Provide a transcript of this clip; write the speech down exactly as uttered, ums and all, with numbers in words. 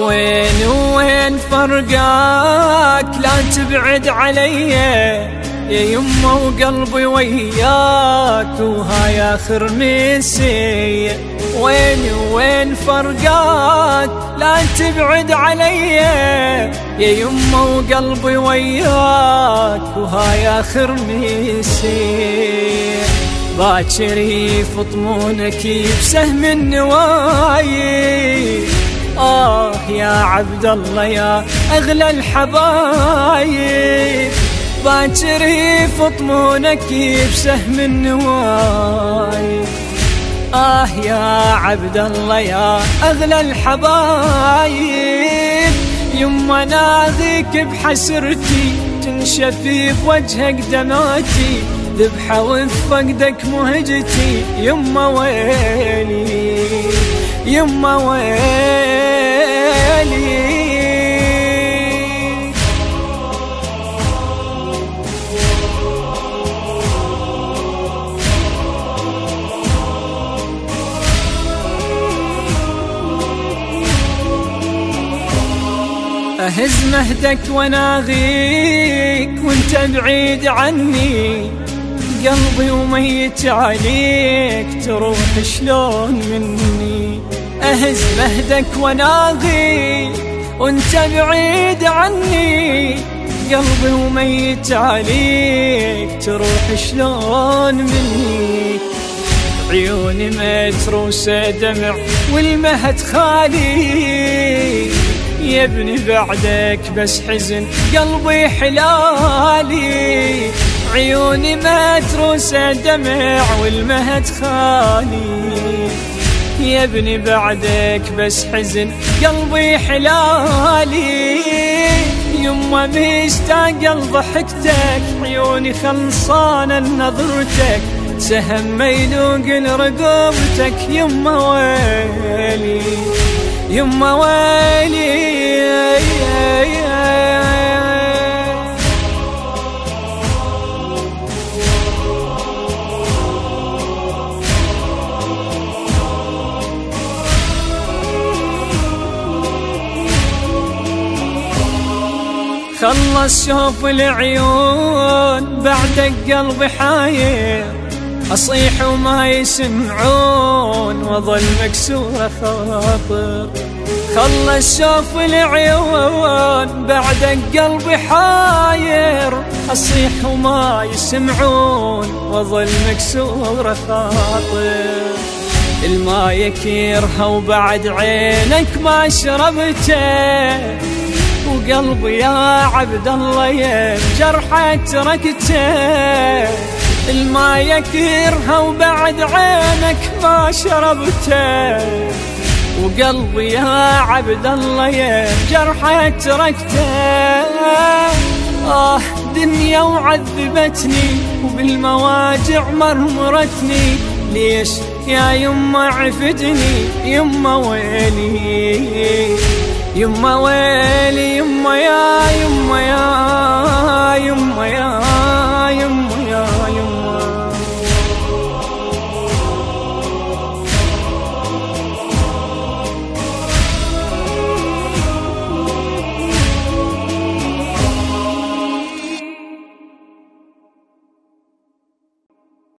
وين وين فرقاك لا تبعد علي يا يمه وقلبي وياك وهاي آخر مسي. وين وين فرقاك لا تبعد علي يا يمه وقلبي وياك وهاي آخر مسي. باكر يفطمونك بسهم النوايب آه يا عبد الله يا أغلى الحبايب. باكر يفطمونك بسهم النوايب آه يا عبد الله يا أغلى الحبايب. يما ناذيك بحسرتي تنشفي بوجهك دمعتي ذبحة وفقدك مهجتي. يما ويلي يما ويلي. أهز مهدك وناغيك وانت بعيد عني قلبي وميت عليك تروح شلون مني. أهز مهدك وناغيك وانت بعيد عني قلبي وميت عليك تروح شلون مني. عيوني متروسة دمع والمهد خالي يا ابني بعدك بس حزن قلبي حلالي. عيوني متروسة دمع والمهد خالي يا ابني بعدك بس حزن قلبي حلالي. يما مشتاق لضحكتك عيوني خلصانة نظرتك سهم ميلوق لرقبتك. يما ويلي يما ويلي. خلص شوف العيون بعدك قلبي حاير أصيح وما يسمعون وظل مكسورة خاطر. خلص شوف العيون بعدك قلبي حاير أصيح وما يسمعون وظل مكسورة خاطر. الماء يكيرها وبعد عينك ما شربته وقلبي يا عبد الله يا جرحه تركته. الماء يكيرها وبعد عينك ما شربته وقلبي يا عبد الله يا جرحه تركته. آه دنيا وعذبتني وبالمواجع مرمرتني ليش يا يما عفتني. يما ويلي يما ويلي يما يا يما يا يما يا